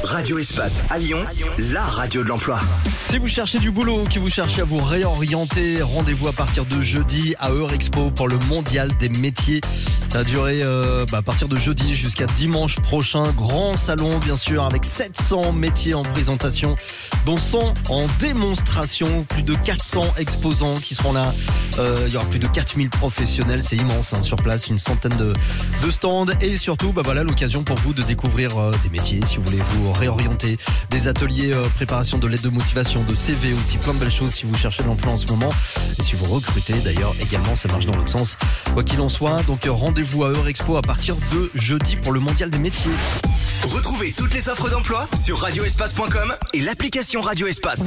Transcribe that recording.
Radio Espace à Lyon, la radio de l'emploi. Si vous cherchez du boulot, que vous cherchez à vous réorienter, rendez-vous à partir de jeudi à Eurexpo pour le mondial des métiers. Ça va durer à partir de jeudi jusqu'à dimanche prochain. Grand salon bien sûr avec 700 métiers en présentation, dont 100 en démonstration. Plus de 400 exposants qui seront là. Il y aura plus de 4000 professionnels, c'est immense sur place, une centaine de stands et surtout l'occasion pour vous de découvrir des métiers si vous voulez vous réorienter, des ateliers préparation de lettres de motivation, de CV aussi, plein de belles choses si vous cherchez de l'emploi en ce moment et si vous recrutez d'ailleurs également, ça marche dans l'autre sens quoi qu'il en soit. Donc rendez-vous à Eurexpo à partir de jeudi pour le mondial des métiers. Retrouvez toutes les offres d'emploi sur radioespace.com et l'application Radio Espace.